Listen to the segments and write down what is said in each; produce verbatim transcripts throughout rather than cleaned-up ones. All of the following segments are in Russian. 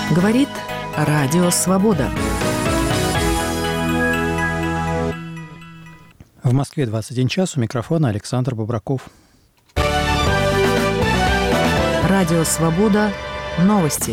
Говорит Радио Свобода. В Москве двадцать один час, у микрофона Александр Бобраков. Радио Свобода. Новости.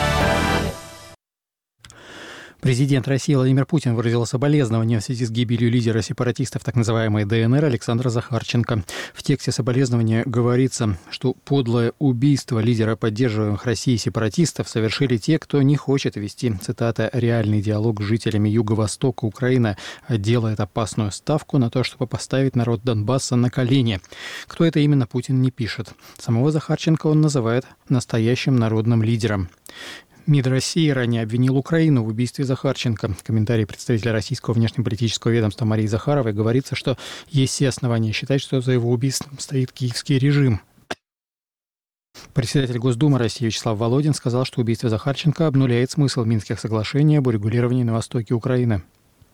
Президент России Владимир Путин выразил соболезнования в связи с гибелью лидера сепаратистов так называемой ДНР Александра Захарченко. В тексте соболезнования говорится, что подлое убийство лидера поддерживаемых Россией сепаратистов совершили те, кто не хочет вести, цитата, «реальный диалог с жителями Юго-Востока Украины, а делает опасную ставку на то, чтобы поставить народ Донбасса на колени». Кто это именно, Путин не пишет. Самого Захарченко он называет настоящим народным лидером. МИД России ранее обвинил Украину в убийстве Захарченко. В комментарии представителя российского внешнеполитического ведомства Марии Захаровой говорится, что есть все основания считать, что за его убийством стоит киевский режим. Председатель Госдумы России Вячеслав Володин сказал, что убийство Захарченко обнуляет смысл Минских соглашений об урегулировании на востоке Украины.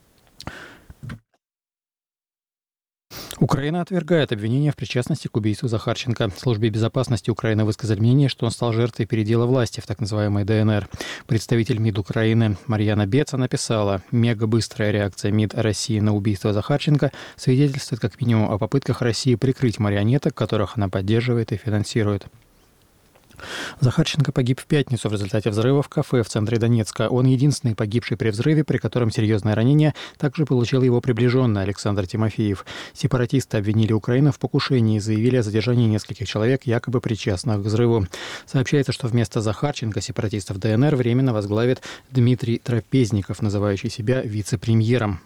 Украина отвергает обвинения в причастности к убийству Захарченко. В Службе безопасности Украины высказали мнение, что он стал жертвой передела власти в так называемой ДНР. Представитель МИД Украины Марьяна Беца написала: «Мегабыстрая реакция МИД России на убийство Захарченко свидетельствует как минимум о попытках России прикрыть марионеток, которых она поддерживает и финансирует». Захарченко погиб в пятницу в результате взрыва в кафе в центре Донецка. Он единственный погибший при взрыве, при котором серьезное ранение также получил его приближенный Александр Тимофеев. Сепаратисты обвинили Украину в покушении и заявили о задержании нескольких человек, якобы причастных к взрыву. Сообщается, что вместо Захарченко сепаратистов ДНР временно возглавит Дмитрий Трапезников, называющий себя вице-премьером.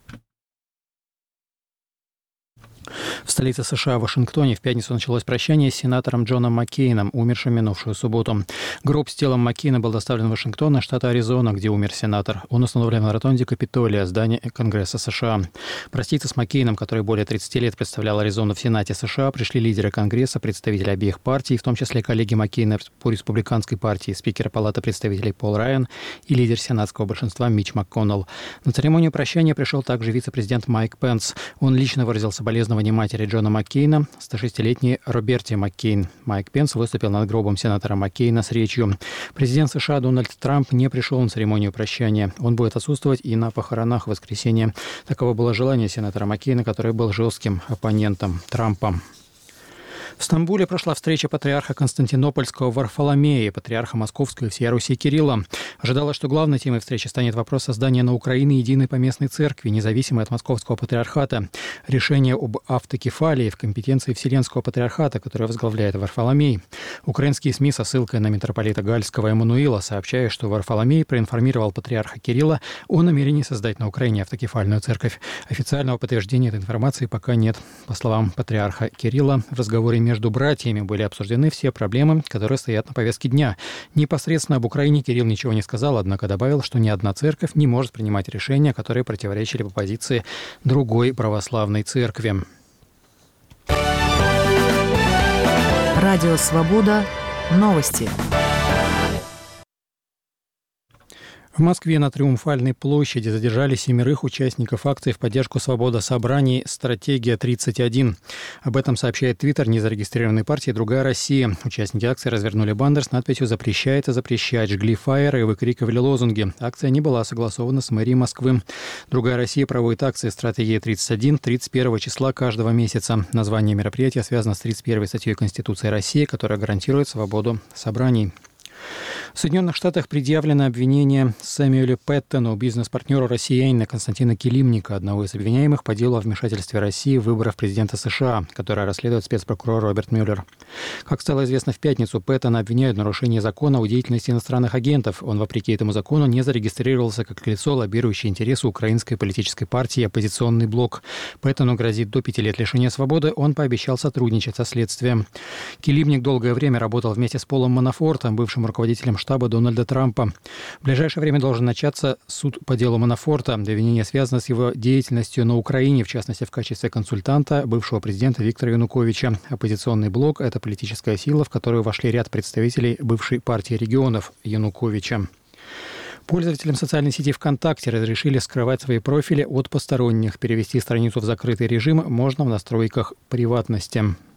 В столице США, Вашингтоне, в пятницу началось прощание с сенатором Джоном Маккейном, умершим минувшую субботу. Гроб с телом Маккейна был доставлен в Вашингтон, штата Аризона, где умер сенатор. Он установлен на ротонде Капитолия, здания Конгресса США. Проститься с Маккейном, который более тридцати лет представлял Аризону в Сенате США, пришли лидеры Конгресса, представители обеих партий, в том числе коллеги Маккейна по республиканской партии, спикер Палаты представителей Пол Райан и лидер сенатского большинства Митч МакКоннелл. На церемонию прощания пришел также вице-президент Майк Пенс. Он лично выразил соболезнования матери Джона Маккейна, стошестилетней Роберте Маккейн. Майк Пенс выступил над гробом сенатора Маккейна с речью. Президент США Дональд Трамп не пришел на церемонию прощания. Он будет отсутствовать и на похоронах в воскресенье. Таково было желание сенатора Маккейна, который был жестким оппонентом Трампа. В Стамбуле прошла встреча патриарха Константинопольского Варфоломея и патриарха Московского и всея Руси Кирилла. Ожидалось, что главной темой встречи станет вопрос создания на Украине единой поместной церкви, независимой от Московского патриархата. Решение об автокефалии в компетенции Вселенского патриархата, которое возглавляет Варфоломей. Украинские СМИ со ссылкой на митрополита Гальского Эммануила сообщают, что Варфоломей проинформировал патриарха Кирилла о намерении создать на Украине автокефальную церковь. Официального подтверждения этой информации пока нет. По словам патриарха Кирилла, в разговоре между братьями были обсуждены все проблемы, которые стоят на повестке дня. Непосредственно об Украине Кирилл ничего не сказал, однако добавил, что ни одна церковь не может принимать решения, которые противоречили по позиции другой православной церкви. Радио Свобода. Новости. В Москве на Триумфальной площади задержали семерых участников акции в поддержку свободы собраний «Стратегия-тридцать один». Об этом сообщает твиттер незарегистрированной партии «Другая Россия». Участники акции развернули баннер с надписью «Запрещается запрещать», жгли фаеры и выкрикивали лозунги. Акция не была согласована с мэрией Москвы. «Другая Россия» проводит акции «Стратегия-тридцать один» тридцать первого числа каждого месяца. Название мероприятия связано с тридцать первой статьей Конституции России, которая гарантирует свободу собраний. В Соединенных Штатах предъявлено обвинение Сэмюэлю Пэттону, бизнес-партнеру россиянина Константина Килимника, одного из обвиняемых по делу о вмешательстве России в выборы президента США, которое расследует спецпрокурор Роберт Мюллер. Как стало известно в пятницу, Пэттона обвиняют в нарушении закона о деятельности иностранных агентов. Он, вопреки этому закону, не зарегистрировался как лицо, лоббирующее интересы украинской политической партии «Оппозиционный блок». Пэттону грозит до пяти лет лишения свободы. Он пообещал сотрудничать со следствием. Килимник долгое время работал вместе с Полом Манафортом, бывшим руководителем штаба Дональда Трампа. В ближайшее время должен начаться суд по делу Манафорта. Обвинение связано с его деятельностью на Украине, в частности, в качестве консультанта бывшего президента Виктора Януковича. Оппозиционный блок – это политическая сила, в которую вошли ряд представителей бывшей партии регионов Януковича. Пользователям социальной сети ВКонтакте разрешили скрывать свои профили от посторонних. Перевести страницу в закрытый режим можно в настройках приватности.